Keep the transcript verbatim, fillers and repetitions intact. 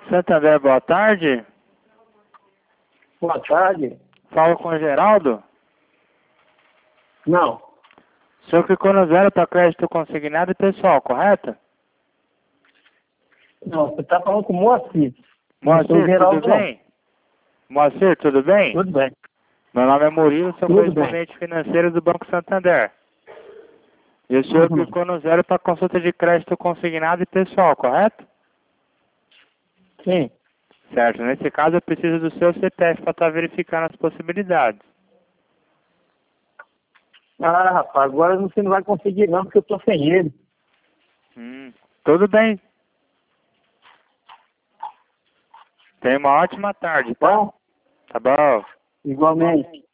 Santander, boa tarde. Boa tarde. Fala com o Geraldo. Não. O senhor ficou no zero para crédito consignado e pessoal, correto? Não, você está falando com o Moacir. Moacir, Não sou Geraldo, tudo bem? Moacir, tudo bem? Tudo bem. Meu nome é Murilo, sou Tudo correspondente financeiro do Banco Santander. E o senhor Uhum. ficou no zero para consulta de crédito consignado e pessoal, correto? Sim. Certo. Nesse caso, eu preciso do seu C P F para estar verificando as possibilidades. Ah, rapaz, agora você não vai conseguir não, porque eu tô sem ele. Hum, tudo bem. Tenha uma ótima tarde, tá? Bom, Tá bom. igualmente.